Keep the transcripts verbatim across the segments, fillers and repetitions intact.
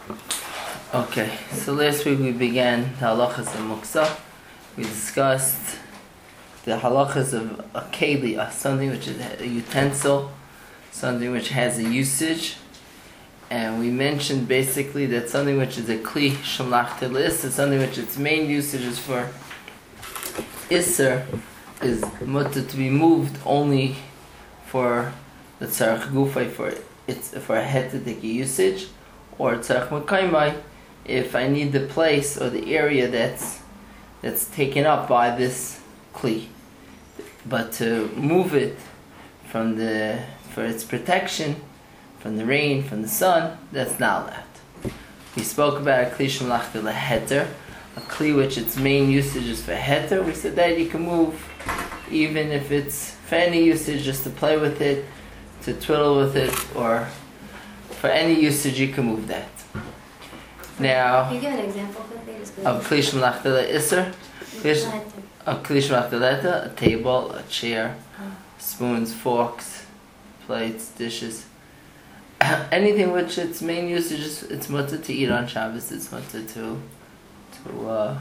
Okay, so last week we began the halachas of muksa. We discussed the halachas of a keli, something which is a utensil, something which has a usage, and we mentioned basically that something which is a kli shamlach telis is something which its main usage is for iser, is mutter to be moved only for the tzarech gufay, for it's for a hetadik usage, or tzarech mekaymai, if I need the place or the area that's that's taken up by this kli. But to move it from the for its protection from the rain, from the sun, that's not allowed. We spoke about a kli shamlach leheter, a kli which its main usage is for heter. We said that you can move even if it's for any usage, just to play with it, to twiddle with it, or for any usage you can move that. Now, can you give an example quickly? of kli shamlach iser, a kli shamlach a table, a chair, spoons, forks, plates, dishes, anything which its main usage is it's mutter to eat on Shabbos. It's mutter to to uh,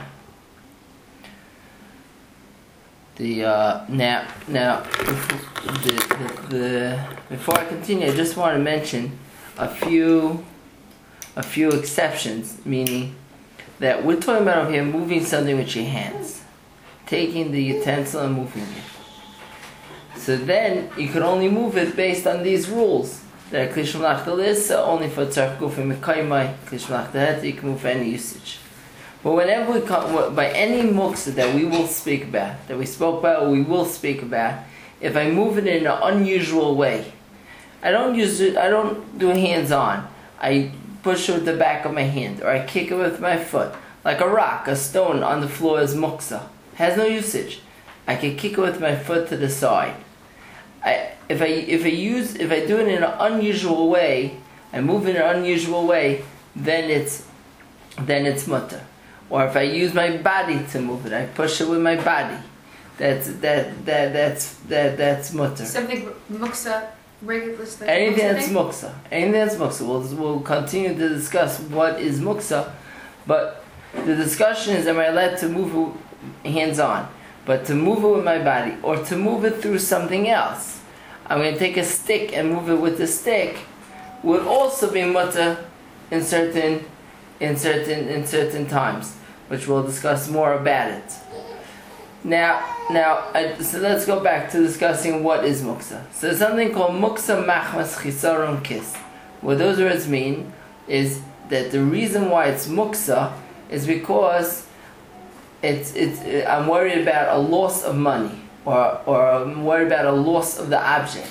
the uh, now now the, the the before I continue, I just want to mention a few. A few exceptions, meaning that we're talking about over here moving something with your hands, taking the utensil and moving it. So then you can only move it based on these rules. That kli shamlach is only for tzarech gufay mekaymai, kli shamlach heter you can move for any usage. But whenever we come by any muksa that we will speak about, that we spoke about, or we will speak about, if I move it in an unusual way, I don't use it. I don't do hands on. I push it with the back of my hand, or I kick it with my foot, like a rock, a stone on the floor is muksa. Has no usage. I can kick it with my foot to the side. I, if I if I use if I do it in an unusual way, I move in an unusual way, then it's then it's mutter. Or if I use my body to move it, I push it with my body. That's that that that's that that's mutter. Something muksa. Anything that's muksa. Anything that's muksa. We'll, we'll continue to discuss what is muksa, but the discussion is, am I allowed to move it hands on? But to move it with my body, or to move it through something else, I'm going to take a stick and move it with the stick, would also be mutter in certain, in certain, in certain times, which we'll discuss more about it. Now, now, I, so let's go back to discussing what is muksa. So there's something called muksa machmas chisaron kis. What those words mean is that the reason why it's muksa is because it's it's. I'm worried about a loss of money, or or I'm worried about a loss of the object.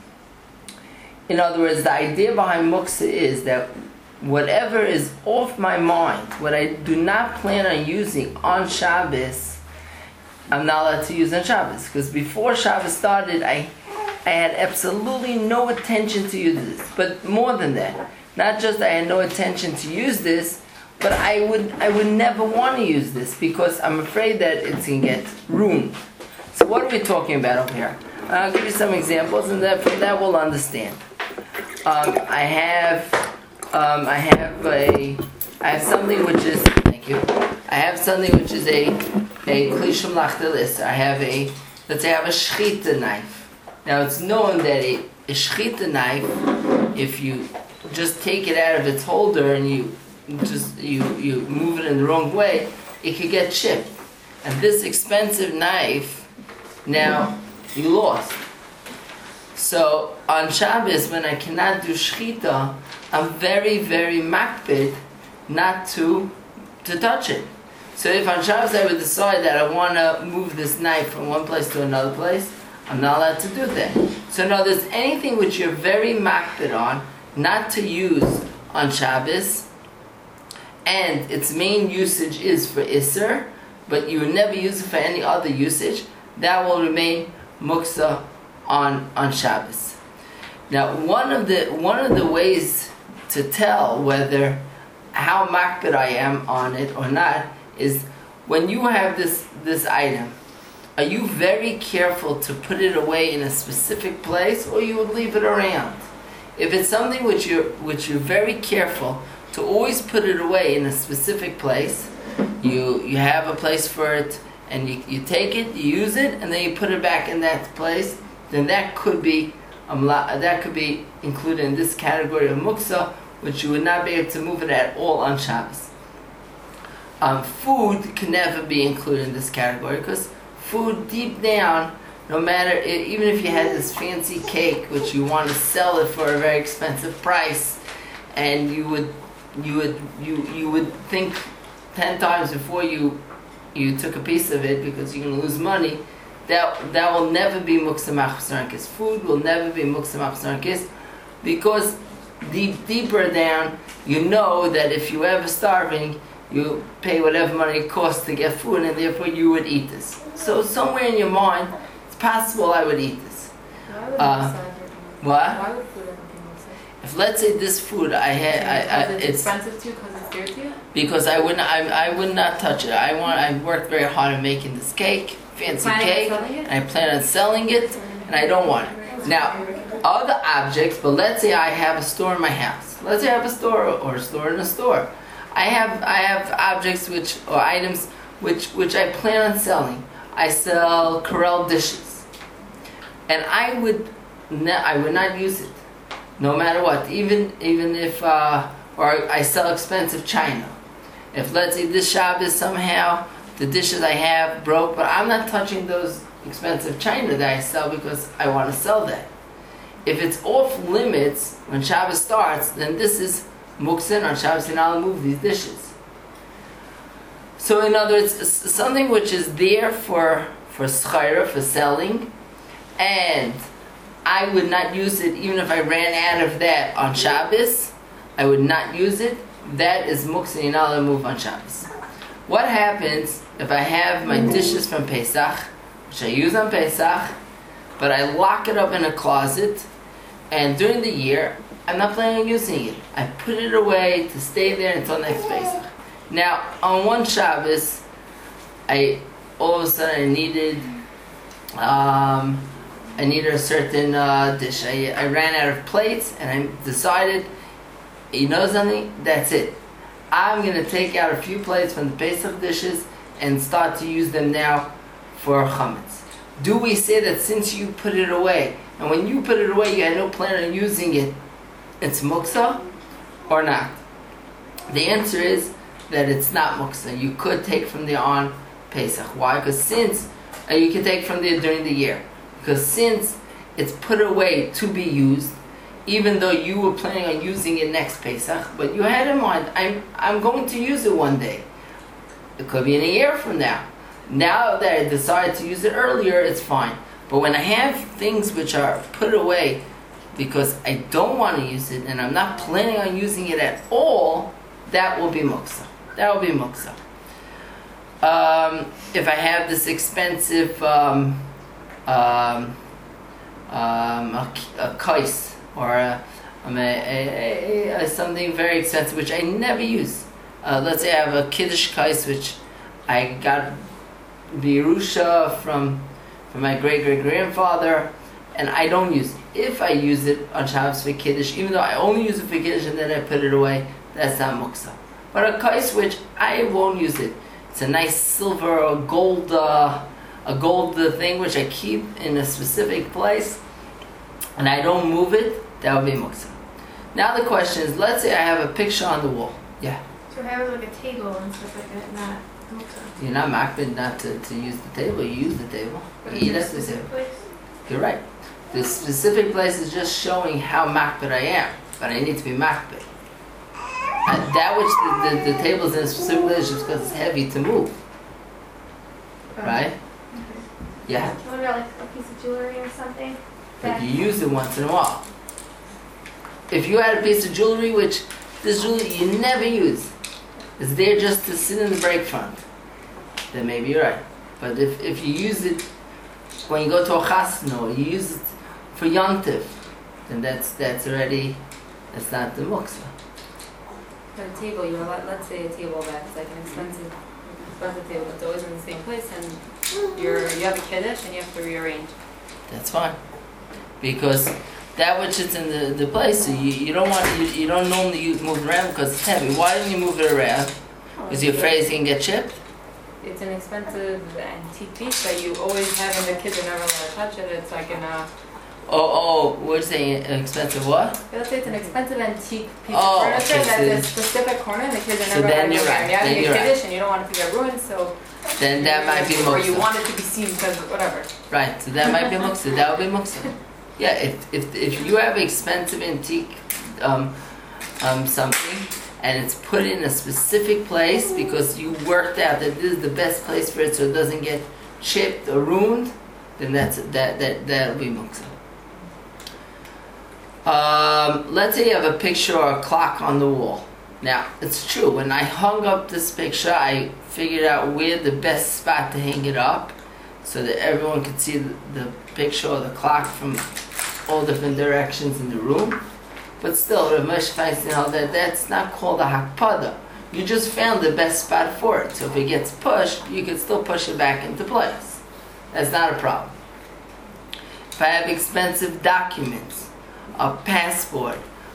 In other words, the idea behind muksa is that whatever is off my mind, what I do not plan on using on Shabbos, I'm not allowed to use on Shabbos, because before Shabbos started, I I had absolutely no intention to use this. But more than that, not just I had no intention to use this, but I would I would never want to use this because I'm afraid that it's going to get ruined. So what are we talking about over here? I'll give you some examples, and then from that we'll understand. Um, I have um, I have a I have something which is thank you. I have something which is a a kli shamlach telis. I have a, let's say I have a shchita knife. Now it's known that a, a shchita knife, if you just take it out of its holder and you just you, you move it in the wrong way, it could get chipped. And this expensive knife, now you lost. So on Shabbos, when I cannot do shchita, I'm very, very makpid not to to touch it. So if on Shabbos I would decide that I want to move this knife from one place to another place, I'm not allowed to do that. So now there's anything which you're very makpid on, not to use on Shabbos, and its main usage is for Isser, but you would never use it for any other usage, that will remain muksa on, on Shabbos. Now one of the one of the ways to tell whether how makpid I am on it or not is when you have this this item, are you very careful to put it away in a specific place, or you would leave it around? If it's something which you're which you're very careful to always put it away in a specific place. You you have a place for it, and you, you take it, you use it, and then you put it back in that place. Then that could be um, that could be included in this category of muksa, which you would not be able to move it at all on Shabbos. Um, food can never be included in this category because food deep down, no matter, even if you had this fancy cake which you want to sell it for a very expensive price, and you would you would you you would think ten times before you you took a piece of it because you're going to lose money, that that will never be muksa machzarkis. Food will never be muksa machzarkis because deep deeper down you know that if you ever starving, you pay whatever money it costs to get food, and therefore you would eat this. So somewhere in your mind, it's possible I would eat this. Why would Uh, what? Why would food ever be muksa? If let's say this food I had, I, I, Because it's, it's expensive too, because it's dear to you? because I would not, I, I would not touch it. I want, I worked very hard on making this cake, fancy Planning on cake, selling it? and I plan on selling it, and I don't want it. Now, other objects, but let's say I have a store in my house. Let's say I have a store or a store in a store. I have I have objects which or items which which I plan on selling. I sell Corelle dishes, and I would ne- I would not use it, no matter what. Even even if uh, or I sell expensive china. If let's say this Shabbos somehow the dishes I have broke, but I'm not touching those expensive china that I sell because I want to sell that. If it's off limits when Shabbos starts, then this is muksin on Shabbos, and I'll move these dishes. So in other words, something which is there for for schayra, for selling, and I would not use it even if I ran out of that on Shabbos, I would not use it. That is muksin, and I'll move on Shabbos. What happens if I have my dishes from Pesach, which I use on Pesach, but I lock it up in a closet, and during the year, I'm not planning on using it. I put it away to stay there until next Pesach. Now, on one Shabbos, I all of a sudden I needed, um, I needed a certain uh, dish. I, I ran out of plates, and I decided, you know something? That's it. I'm gonna take out a few plates from the Pesach dishes and start to use them now for chametz. Do we say that since you put it away, and when you put it away, you had no plan on using it, it's muksa or not? The answer is that it's not muksa. You could take from there on Pesach. Why? Because since uh, you can take from there during the year, because since it's put away to be used, even though you were planning on using it next Pesach, but you had in mind, I'm I'm going to use it one day. It could be in a year from now. Now that I decided to use it earlier, it's fine. But when I have things which are put away because I don't want to use it and I'm not planning on using it at all, that will be muksa. That will be muksa. Um, if I have this expensive um, um, um, a, a kais or a, um, a, a, a, a something very expensive which I never use. Uh, let's say I have a kiddush kais which I got birusha from from my great great grandfather, and I don't use it. If I use it on Shabbos for kiddush, even though I only use it for kiddush and then I put it away, that's not muksa. But a kais which I won't use it. It's a nice silver or gold, uh, a gold uh, thing which I keep in a specific place, and I don't move it. That would be muksa. Now the question is, let's say I have a picture on the wall. Yeah. So if I have like a table and stuff like that, not muksa. You're not makbid not to, to use the table. You use the table. But You eat in a at the specific table. place? You're right. The specific place is just showing how makbid I am, but I need to be makbid. Uh, that which the, the, the table is in a specific place is because it's heavy to move. Okay. Right? Okay. Yeah. What about like a piece of jewelry or something? But you use it once in a while. If you had a piece of jewelry, which this jewelry you never use, it's there just to sit in the break front, then maybe you're right. But if, if you use it when you go to a chasna, or you use it for yontif, then that's that's already, that's not the muksa. But a table, you're let, let's say a table that's like an expensive, expensive table, it's always in the same place, and you're you have a kiddush and you have to rearrange. That's fine. Because that which is in the, the place. So you, you don't want you, you don't normally use, move it around because it's heavy. Why don't you move it around? Because you're afraid it's gonna get chipped. It's an expensive antique piece that you always have, and the kids are never allowed to touch it. It's like in a. Oh, oh, we're saying expensive what? Let's say it's an expensive antique piece Oh, of furniture okay, that's so a then- specific corner, and the kids are So never then allowed to you're go right, around. Yeah, then in you're a right. condition, you don't want it to get ruined, so. Then that might be Or you muksa. want it to be seen because whatever. Right, so that might be muksa. That would be muksa. Yeah, if if if you have expensive antique um um something and it's put in a specific place because you worked out that this is the best place for it so it doesn't get chipped or ruined, then that's that that that'll be muksa. Um, let's say you have a picture or a clock on the wall. Now, it's true, when I hung up this picture, I figured out where the best spot to hang it up so that everyone could see the, the picture or the clock from all different directions in the room. But still, Rav Moshe Feinstein held that that's not called a hakpada. You just found the best spot for it. So if it gets pushed, you can still push it back into place. That's not a problem. If I have expensive documents, a passport,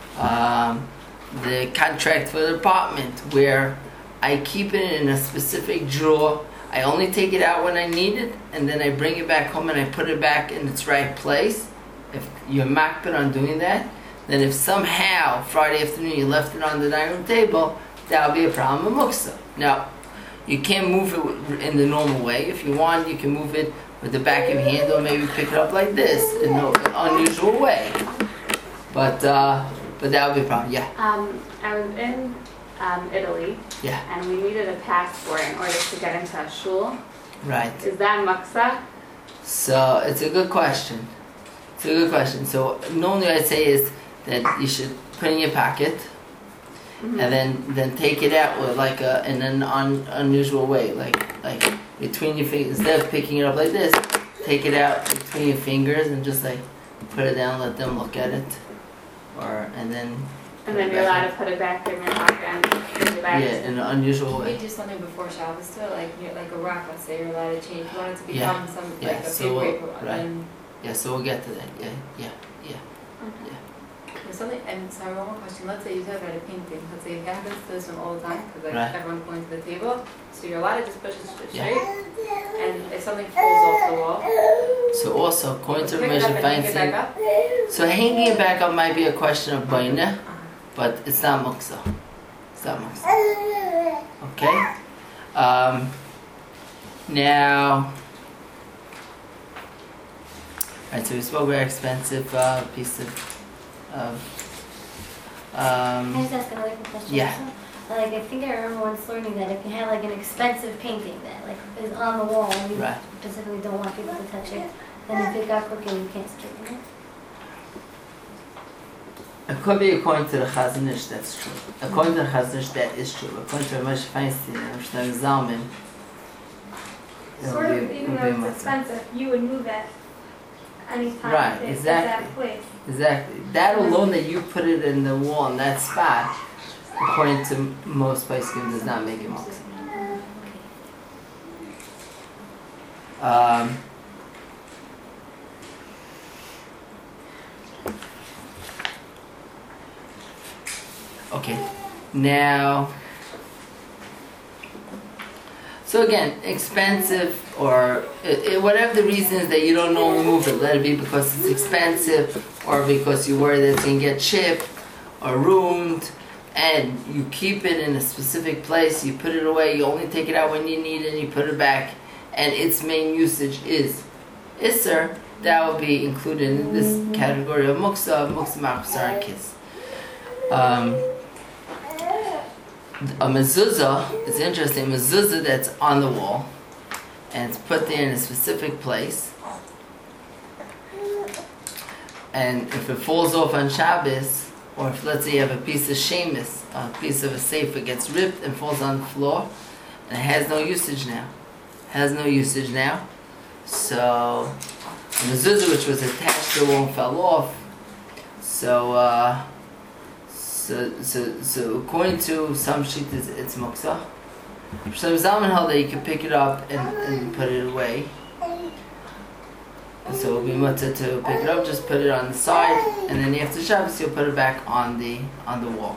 um, the contract for the apartment, where I keep it in a specific drawer. I only take it out when I need it, and then I bring it back home and I put it back in its right place. If you're makbid on doing that, then if somehow Friday afternoon you left it on the dining room table, that'll be a problem of muksa. Now, you can't move it in the normal way. If you want, you can move it with the back of your hand, or maybe pick it up like this in an unusual way. But uh, but that would be a problem. Yeah. Um, I was in um, Italy, Yeah. and we needed a passport in order to get into a shul. Right. Is that muksa? So it's a good question. It's a good question. So normally I'd say is that you should put it in your pocket, Mm-hmm. and then then take it out with like a in an un, unusual way, like like between your fingers. Instead of picking it up like this, take it out between your fingers and just like put it down, let them look at it, or and then. And then you're allowed to put it back in your pocket and bring it back. Yeah, in an unusual We way. do something before Shabbos too, like you're, like a rock. Let's say you're allowed to change. You want it to become Yeah. some Yeah, like a so paper, we'll- paper, right. and Yeah, so we'll get to that. Yeah, yeah. Okay. there's something. And sorry, one more question. Let's say you talk about a painting. Let's say it happens to this one all the time because like Right. everyone's going to the table, so you're allowed to just push it straight. Yeah. And if something falls off the wall, So also, according to pick it Rav up Moshe and hang it back Feinstein, up. so hanging it back up might be a question of baina, Uh-huh. but it's not muksa. It's not muksa. Okay. Um, now, right. So we spoke about expensive uh, piece of. of Can I um, just ask another quick question? Yeah. also? Like, I think I remember once learning that if you have like an expensive painting that like is on the wall and you Right. specifically don't want people to touch it, then if it got crooked, you can't straighten it. It could be according to the Chazon Ish, that's true. According to the Chazon Ish, that is true. According to Rav Moshe Feinstein and Rav Shlomo Zalman, it'll Sort be- of, it'll even be though it's muksa. expensive, you would move it anytime Right, it- it's exactly. that place. Exactly. That alone, that you put it in the wall in that spot, according to most poskim, does not make it muksa. Um, okay, now, so again, expensive or i i whatever the reason is that you don't normally move it, let it be because it's expensive or because you worry that it's going to get chipped or ruined, and you keep it in a specific place, you put it away, you only take it out when you need it and you put it back, and its main usage is Isser, that will be included in this category of Muksa, Muksa Machsar Kiss. Um, a mezuzah, it's interesting, a mezuzah that's on the wall and it's put there in a specific place, and if it falls off on Shabbos, or if let's say you have a piece of shemus, a piece of a sefer gets ripped and falls on the floor and it has no usage now, has no usage now, so a mezuzah which was attached to the wall fell off, so uh, So, so, so according to some sheet, it's, it's muksa. So Zalman held that you can pick it up and, and put it away. So So it will be mutter to pick it up, just put it on the side, and then after Shabbos you'll put it back on the on the wall.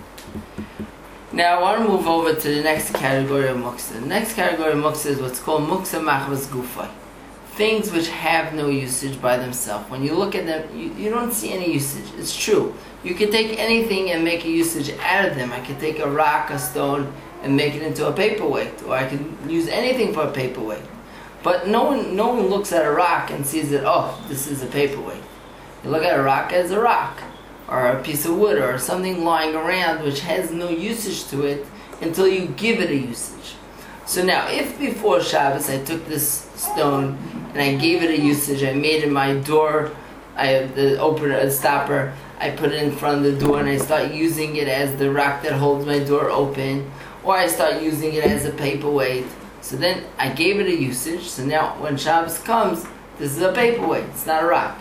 Now I want to move over to the next category of muksa. The next category of muksa is what's called muksa machvas gufay. Things which have no usage by themselves. When you look at them, you, you don't see any usage. It's true. You can take anything and make a usage out of them. I can take a rock, a stone, and make it into a paperweight, or I can use anything for a paperweight. But no one, no one looks at a rock and sees that, oh, this is a paperweight. You look at a rock as a rock, or a piece of wood, or something lying around which has no usage to it until you give it a usage. So now, if before Shabbos I took this stone and I gave it a usage, I made it my door, I have the opener, a stopper, I put it in front of the door and I start using it as the rock that holds my door open, or I start using it as a paperweight. So then I gave it a usage, so now when Shabbos comes, this is a paperweight, it's not a rock.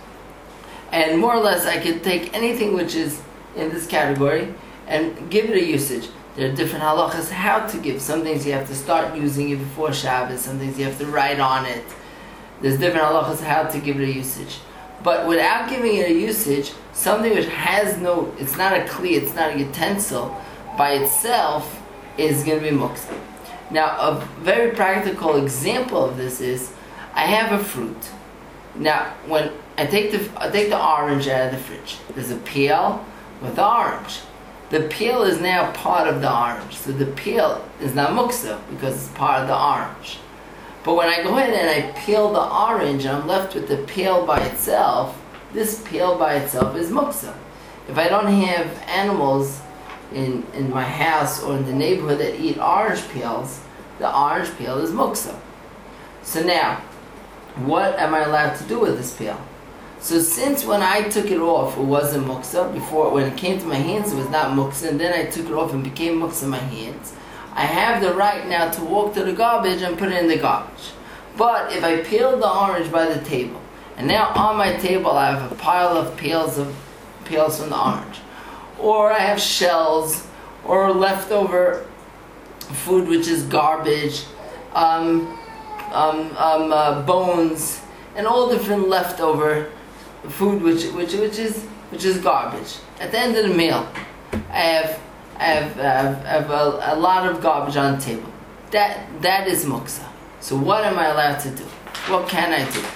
And more or less I could take anything which is in this category and give it a usage. There are different halachas how to give. Some things you have to start using it before Shabbos, some things you have to write on it. There's different halachas how to give it a usage. But without giving it a usage, something which has no, it's not a kli, it's not a utensil, by itself is going to be muksa. Now, a very practical example of this is, I have a fruit. Now, when I take the I take the orange out of the fridge, there's a peel with the orange. The peel is now part of the orange, so the peel is not muksa because it's part of the orange. But when I go ahead and I peel the orange and I'm left with the peel by itself, this peel by itself is muksa. If I don't have animals in, in my house or in the neighborhood that eat orange peels, the orange peel is muksa. So now, what am I allowed to do with this peel? So since when I took it off, it wasn't muksa, before when it came to my hands it was not muksa, and then I took it off and became muksa in my hands, I have the right now to walk to the garbage and put it in the garbage. But if I peeled the orange by the table, and now on my table I have a pile of peels of peels from the orange, or I have shells, or leftover food which is garbage, um, um, um, uh, bones, and all different leftover food which which which is which is garbage. At the end of the meal, I have I have, I have, I have a, a lot of garbage on the table. That that is muksa. So what am I allowed to do? What can I do?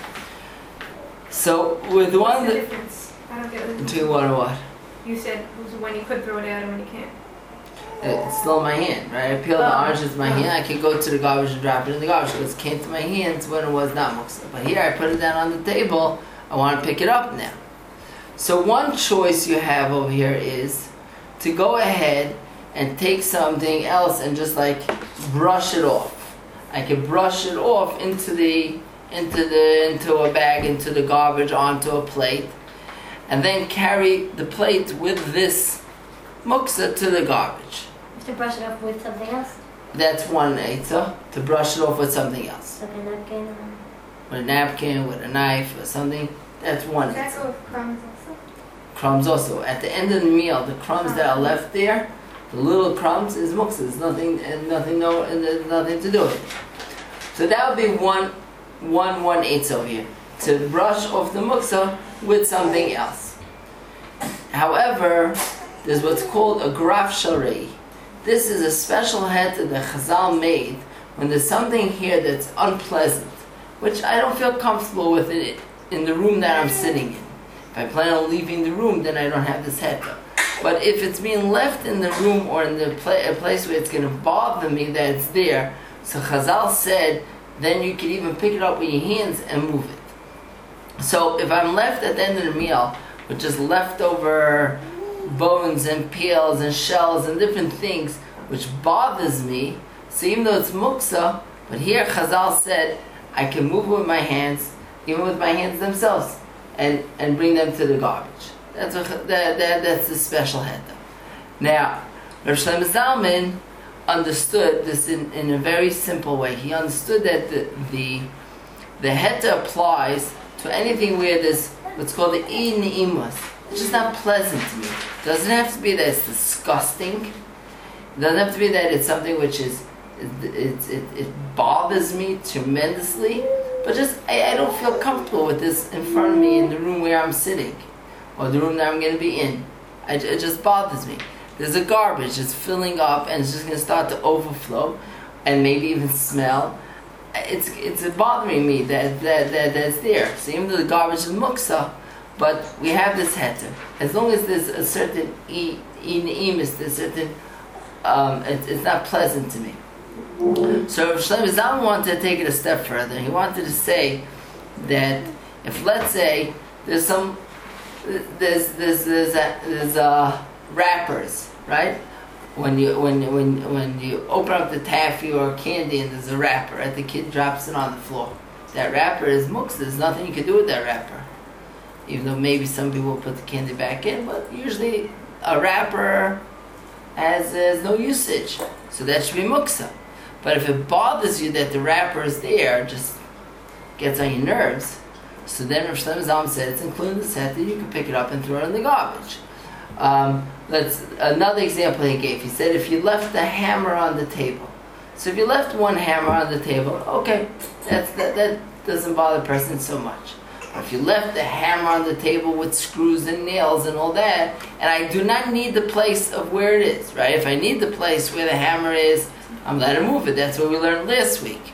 So with What's one the that, difference? I don't get it. between what and what? You said when you could throw it out and when you can't. It's still in my hand, right? I peel the Oh. orange with my hand. I can go to the garbage and drop it in the garbage because it came to my hands when it was not muksa. But here I put it down on the table. I want to pick it up now. So one choice you have over here is to go ahead and take something else and just like brush it off. I can brush it off into the into the into a bag, into the garbage, onto a plate, and then carry the plate with this muksa to the garbage. To brush it off with something else? That's one eitzah, to brush it off with something else. Like a napkin or... With a napkin, with a knife, or something. That's one Does that eitzah. go with crumbs also? Crumbs also. At the end of the meal, the crumbs that are left there, the little crumbs is muksa. There's nothing, and nothing, no, and there's nothing to do with it. So that would be one, one, one eitzah over here. To brush off the muksa with something else. However, there's what's called a graf sharei. This is a special head that the Chazal made when there's something here that's unpleasant, which I don't feel comfortable with it in the room that I'm sitting in. If I plan on leaving the room, then I don't have this head. But if it's being left in the room or in the pla- a place where it's going to bother me that it's there, so Chazal said, then you can even pick it up with your hands and move it. So if I'm left at the end of the meal with just leftover bones and peels and shells and different things which bothers me, so even though it's muksa, but here Chazal said I can move it with my hands, even with my hands themselves, and, and bring them to the garbage. That's what, that, that that's the special head though. Now, Rav Shlomo Zalman understood this in, in a very simple way. He understood that the the, the heta applies to anything where there's what's called the i ni'imus. It's just not pleasant to me. It doesn't have to be that it's disgusting. It doesn't have to be that it's something which is it, it, it, it bothers me tremendously. but just I, I don't feel comfortable with this in front of me in the room where I'm sitting, or the room that I'm going to be in. I, it just bothers me. There's a garbage that's filling up and it's just going to start to overflow, and maybe even smell. It's it's bothering me that that, that that's there. So even though the garbage is muksa, but we have this heter. As long as there's a certain e neimus, there's a certain um, it, it's not pleasant to me. So Rav Shlomo Zalman wanted to take it a step further. He wanted to say that if, let's say, there's some there's there's there's a, there's uh, wrappers, right? When you when when when you open up the taffy or candy and there's a wrapper, right? The kid drops it on the floor. That wrapper is muksa. There's nothing you can do with that wrapper. Even though maybe some people put the candy back in, but usually a wrapper has, has no usage, so that should be muksa. But if it bothers you that the wrapper is there, just gets on your nerves, so then Rav Shlomo Zalman said it's included in the set that you can pick it up and throw it in the garbage. Um, let's another example he gave. He said if you left the hammer on the table. So if you left one hammer on the table, okay, that's that that doesn't bother the person so much. But if you left the hammer on the table with screws and nails and all that, and I do not need the place of where it is, right? If I need the place where the hammer is, I'm allowed to move it. That's what we learned last week.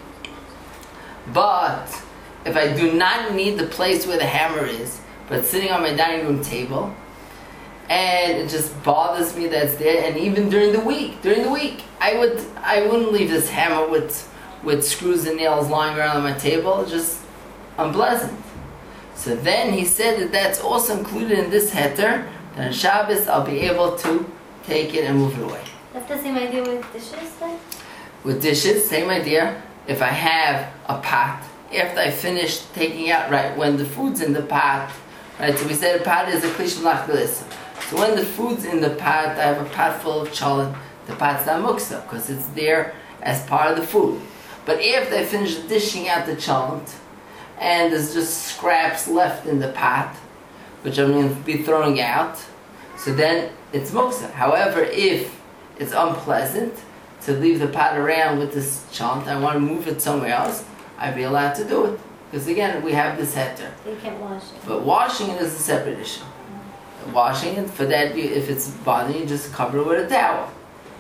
But if I do not need the place where the hammer is, but it's sitting on my dining room table, and it just bothers me that it's there, and even during the week, during the week, I would I wouldn't leave this hammer with with screws and nails lying around on my table. It's just unpleasant. So then he said that that's also included in this heter. Then on Shabbos I'll be able to take it and move it away. That's the same idea with dishes then? With dishes, same idea. If I have a pot, after I finish taking out, right, when the food's in the pot, right, so we said a pot is a klish l'achdelis. So when the food's in the pot, I have a pot full of cholent, the pot's not muksa, because it's there as part of the food. But after I finish dishing out the cholent, and there's just scraps left in the pot, which I'm going to be throwing out, so then it's muksa. However, if it's unpleasant to leave the pot around with this cholent, I want to move it somewhere else, I'd be allowed to do it. Because again, we have this heter. So you can't wash it. But washing it is a separate issue. Washing it, for that, you, if it's bothering you, just cover it with a towel.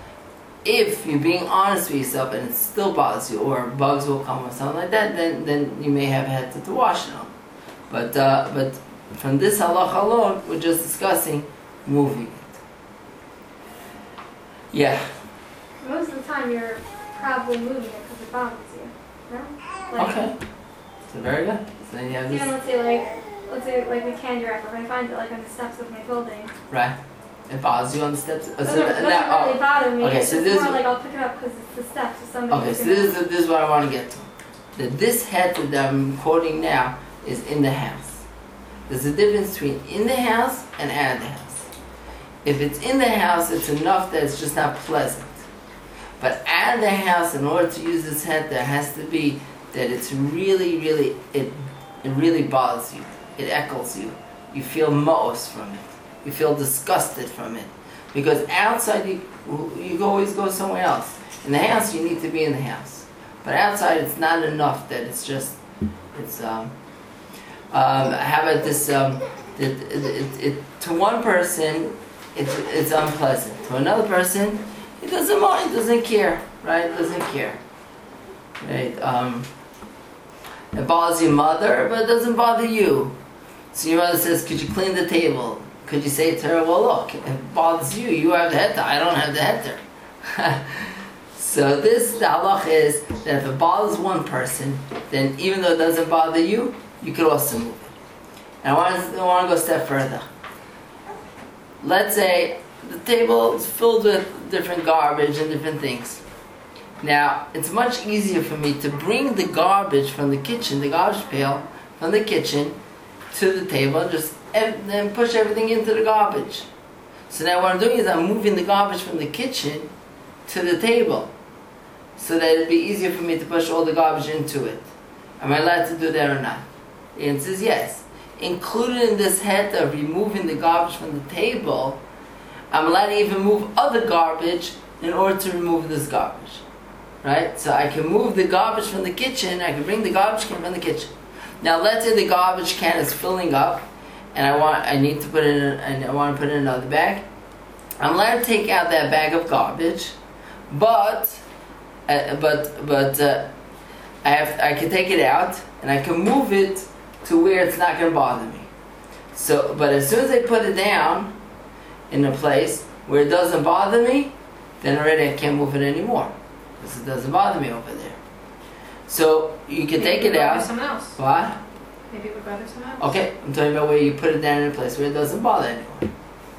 If you're being honest with yourself and it still bothers you, or bugs will come or something like that, then, then you may have had to, to wash it on. But uh, but from this halacha alone, we're just discussing moving it. Yeah. Most of the time you're probably moving it because it bothers you. No? Like, Okay. So very good. So then you have this. even let's say like, let's say like a candy wrapper, if I find it like on the steps of my building. Right. It bothers you on the steps. Uh, It so doesn't, that- doesn't that- really oh. bother me. Okay, It's so just this- more like I'll pick it up because it's the steps of somebody. Okay, who's so gonna- this is, this is what I want to get to. That this heter that I'm quoting now is in the house. There's a difference between in the house and out of the house. If it's in the house, it's enough that it's just not pleasant. But out of the house, in order to use this heter, there has to be that it's really, really, it, it really bothers you. It echoes you. You feel mo'os from it. You feel disgusted from it. Because outside, you, you always go somewhere else. In the house, you need to be in the house. But outside, it's not enough that it's just, it's, um, um, how about this, um, it, it, it, it, to one person, it's, it's unpleasant. To another person, he doesn't mind, doesn't care, right? Doesn't care. Right? Um, it bothers your mother, but it doesn't bother you. So your mother says, could you clean the table? Could you say to her, well look, it bothers you, you have the heter, I don't have the heter. So this, the halach is that if it bothers one person, then even though it doesn't bother you, you could also move it. And I want to, I want to go a step further. Let's say the table is filled with different garbage and different things. Now, it's much easier for me to bring the garbage from the kitchen, the garbage pail from the kitchen to the table and just and then push everything into the garbage. So now what I'm doing is I'm moving the garbage from the kitchen to the table so that it'd be easier for me to push all the garbage into it. Am I allowed to do that or not? The answer is yes. Included in this head of removing the garbage from the table, I'm allowed to even move other garbage in order to remove this garbage. right? So I can move the garbage from the kitchen. I can bring the garbage can from the kitchen. Now let's say the garbage can is filling up, and I want I need to put it in, and I want to put it in another bag. I'm allowed to take out that bag of garbage, but uh, but but uh, I have I can take it out and I can move it to where it's not going to bother me. So, but as soon as I put it down in a place where it doesn't bother me, then already I can't move it anymore because it doesn't bother me over there. So you can take it out. Someone else. What? Maybe it would bother someone else. Okay, I'm talking about where you put it down in a place where it doesn't bother anyone.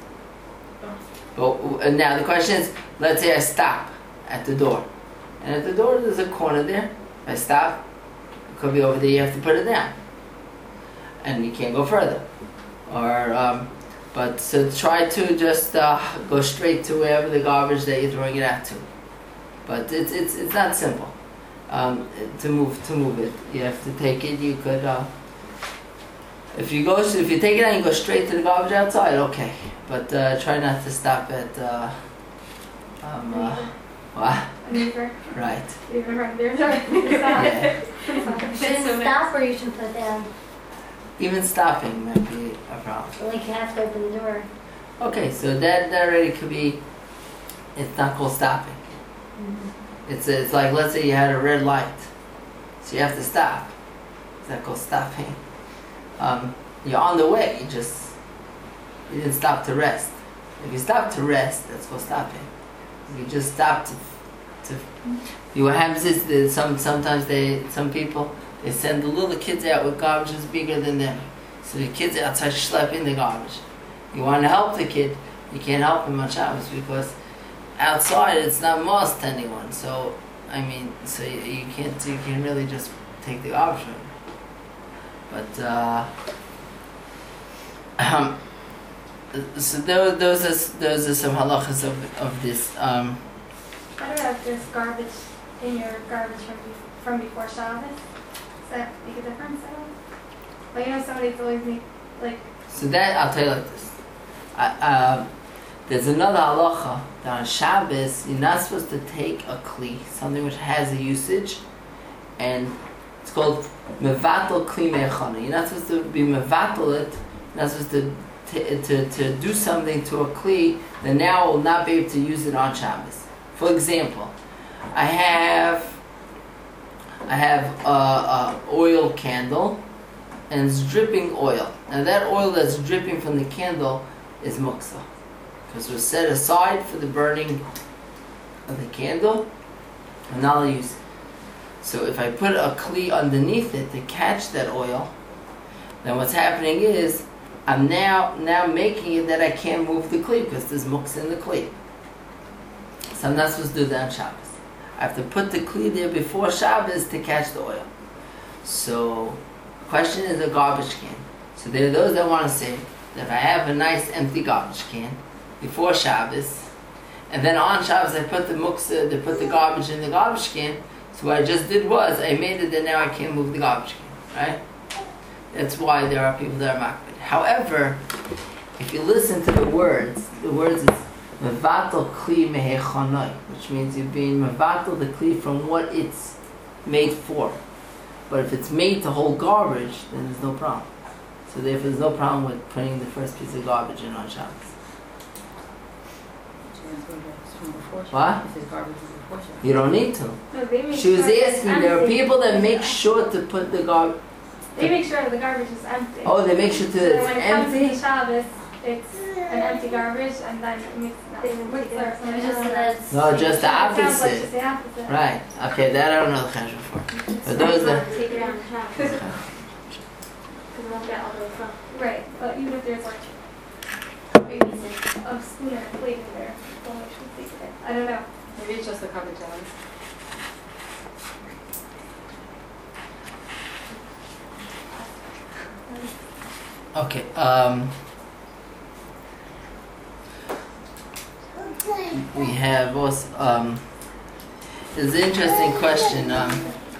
But uh, now the question is, let's say I stop at the door, and at the door there's a corner there. If I stop, it could be over there. You have to put it down, and you can't go further. Or, um, but so try to just uh, go straight to wherever the garbage that you're throwing it out to. But it's it's it's not simple um, to move to move it. You have to take it. You could. Uh, If you go, if you take it out and go straight to the garbage outside, okay. But uh, try not to stop at. Uh, um, uh, what? A neighbor. Right. Even right there. Sorry. Yeah. You shouldn't stop or you should put down. Even stopping might be a problem. Like you have to open the door. Okay, so that that already could be. It's not called stopping. Mm-hmm. It's it's like, let's say you had a red light, so you have to stop. Is that called stopping? Um, you're on the way. You just you didn't stop to rest. If you stop to rest, that's called stopping. If you just stop to to. You what happens is that some sometimes they some people they send the little kids out with garbage that's bigger than them, so the kids outside schlepping the garbage. You want to help the kid, you can't help him on Shabbos because outside it's not mosque to anyone. So I mean, so you, you can't you can really just take the garbage from him. But uh, um, so those those are those are some halachas of of this. Um, I don't know if there's garbage in your garbage from be- from before Shabbos. Does that make a difference at all? Like, you know, somebody's always need, like. so that I'll tell you like this. I, uh, there's another halacha that on Shabbos you're not supposed to take a kli, something which has a usage, and it's called mevatel kli me'echana. You're not supposed to be mevatel it. You're not supposed to, t- to to do something to a kli that now will not be able to use it on Shabbos. For example, I have I have a, a oil candle, and it's dripping oil. Now that oil that's dripping from the candle is muksa, because it was set aside for the burning of the candle, and now I'll use it. So if I put a kli underneath it to catch that oil, then what's happening is I'm now now making it that I can't move the kli because there's muksa in the kli. So I'm not supposed to do that on Shabbos. I have to put the kli there before Shabbos to catch the oil. So the question is a garbage can. So there are those that want to say that if I have a nice empty garbage can before Shabbos, and then on Shabbos I put the muksa, they put the garbage in the garbage can. So what I just did was I made it that now I can't move the garbage can, right? That's why there are people that are makbid. However, if you listen to the words, the words is mevatel kli mehechanoi, which means you're being mevatel the kli from what it's made for. But if it's made to hold garbage, then there's no problem. So therefore there's no problem with putting the first piece of garbage in on Shabbos. What? You don't need to. No, they make She was sure it's asking, there are empty. people that make sure to put the garbage. They make sure the garbage is empty. Oh, they make sure to So it's when it comes to empty? Shabbos, it's an empty garbage, and then it makes They would make it up. It's just that- No, just the It sounds like opposite. just the opposite. Right. Okay, that I don't know the cheshbon before. But those are. Take it out of the shop. Because it won't get all the way from. Right, but even if there's like maybe a spoon or a plate in there, don't make sure to take it. I don't know. Maybe it's just the cover jelly. Okay. Um. We have also um. It's an interesting question. Um.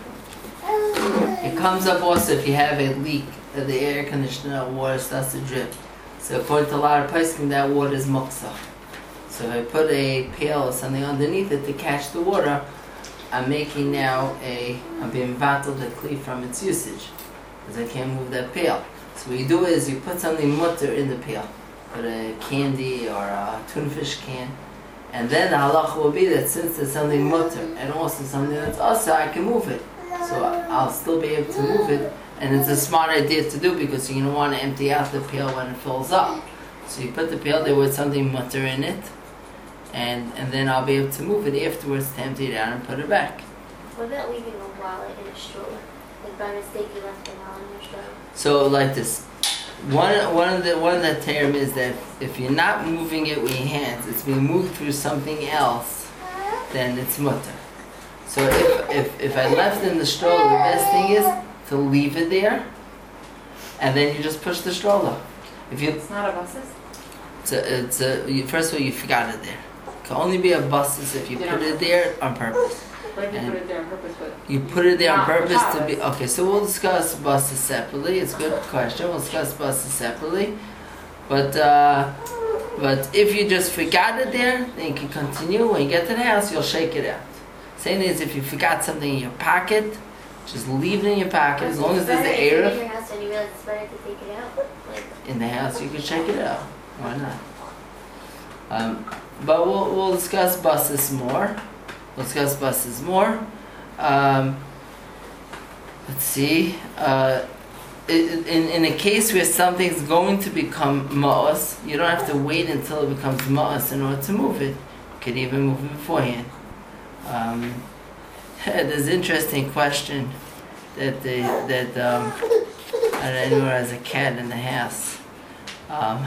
It comes up also if you have a leak of the air conditioner, water starts to drip. So according to a lot of poskim, that water is muksa. So if I put a pail or something underneath it to catch the water, I'm making now a, I'm being vatal the kli from its usage, because I can't move that pail. So what you do is you put something mutter in the pail, put a candy or a tuna fish can, and then the halacha will be that since there's something mutter and also something that's asa, I can move it. So I'll still be able to move it, and it's a smart idea to do because you're going to want to empty out the pail when it fills up. So you put the pail there with something mutter in it, and and then I'll be able to move it afterwards to empty it out and put it back. What about leaving a wallet in a stroller? Like by mistake you left a wallet in your stroller? So like this, one one of the one of the term is that if you're not moving it with your hands, it's being moved through something else, then it's mutter. So if if if I left in the stroller, the best thing is to leave it there, and then you just push the stroller. If you It's not a buses? It's a, it's a, you, first of all, you forgot it there. It can only be a bus if you Yeah. put it there on purpose. What if you And put it there on purpose, but You put it there on Not for purpose to be. Shabbos. Okay, so we'll discuss buses separately. It's a good question. We'll discuss buses separately. But uh, but if you just forgot it there, then you can continue. When you get to the house, you'll shake it out. Same thing as if you forgot something in your pocket, just leave it in your pocket as long as there's the It's better air if you're in your house and you realize it's better to take it out. Like, in the house. You can shake it out. Why not? Um, but we'll we'll discuss buses more. We'll discuss buses more. Um, let's see. Uh, in, in in a case where something's going to become ma'as, you don't have to wait until it becomes ma'as in order to move it. You could even move it beforehand. Um, there's an interesting question that they that um, I don't know anyone has a cat in the house. Um,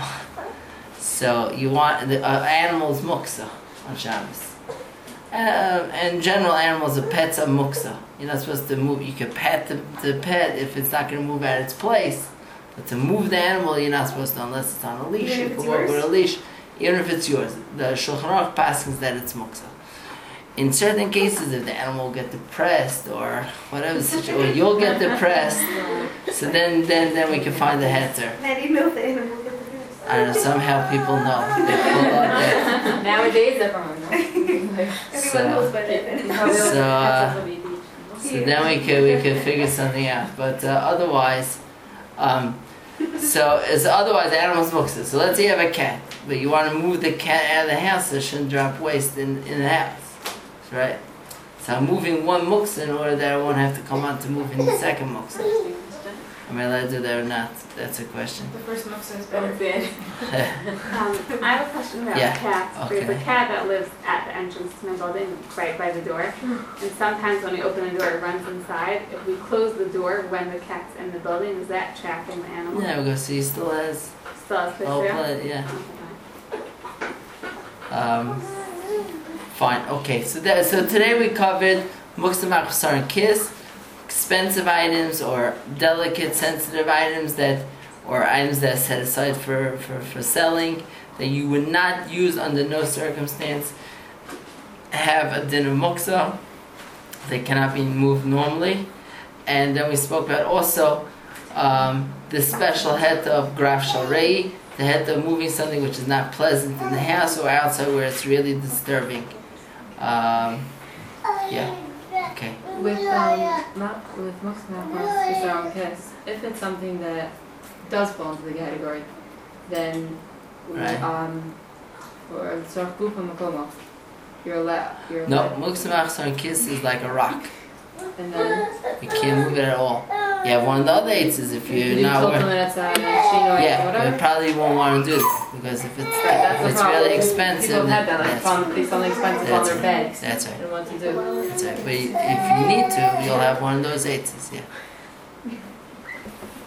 so you want the uh, animals muksa on Shabbos. Uh, and general animals, the pets are muksa. You're not supposed to move. You can pet the, the pet if it's not going to move out of its place. But to move the animal, you're not supposed to unless it's on a leash. Even You if it's can walk with a yours? leash, even if it's yours. The Shulchan Aruch passes that it's muksa. In certain cases, if the animal will get depressed or whatever situation, you'll get depressed. So then, then, then we can find the heter. How do you know if the animal will get the virus? I don't know. Somehow people know. They pull out that. nowadays everyone knows. Everyone knows by then. So, uh, So then we could we could figure something out. But uh, otherwise, um, so as otherwise the animal's muksa. So let's say you have a cat, but you want to move the cat out of the house so it shouldn't drop waste in in the house, right? So I'm moving one muksa in order that I won't have to come on to moving the second muksa. Am I allowed to do that or not? That's a question. The first muksa is But better. it's in. Um, I have a question about Yeah, cats. There's a okay. cat that lives at the entrance to my building, right by the door. And sometimes when we open the door, it runs inside. If we close the door when the cat's in the building, is that trapping the animal? Yeah, we go. So he still has Still has fish all there? blood. Yeah. Okay. Um, fine. Okay. So that so today we covered muksa machsar and kiss. Expensive items or delicate, sensitive items that, or items that are set aside for, for, for selling that you would not use under no circumstance have a din of muksa. They cannot be moved normally. And then we spoke about also um, the special heta of graf shalrei, the heta of moving something which is not pleasant in the house or outside where it's really disturbing. Um, yeah. Okay. With um, not with muksa is our kiss. If it's something that does fall into the category, then we, Right. um, or tzarich gufa makomo, you're allowed. You're No, allowed. muksa machsar and kiss is like a rock. And then You can't move it at all. You have one of the other eights is if you're you not told them wearing. that it's a shino or Yeah, whatever. you probably won't want to do that because if it's Right, that's if the it's problem. really expensive, People have then that, like that's, found these something expensive on that's their right. beds. That's right. And what to do. That's right. But if you need to, you'll have one of those eights. Yeah.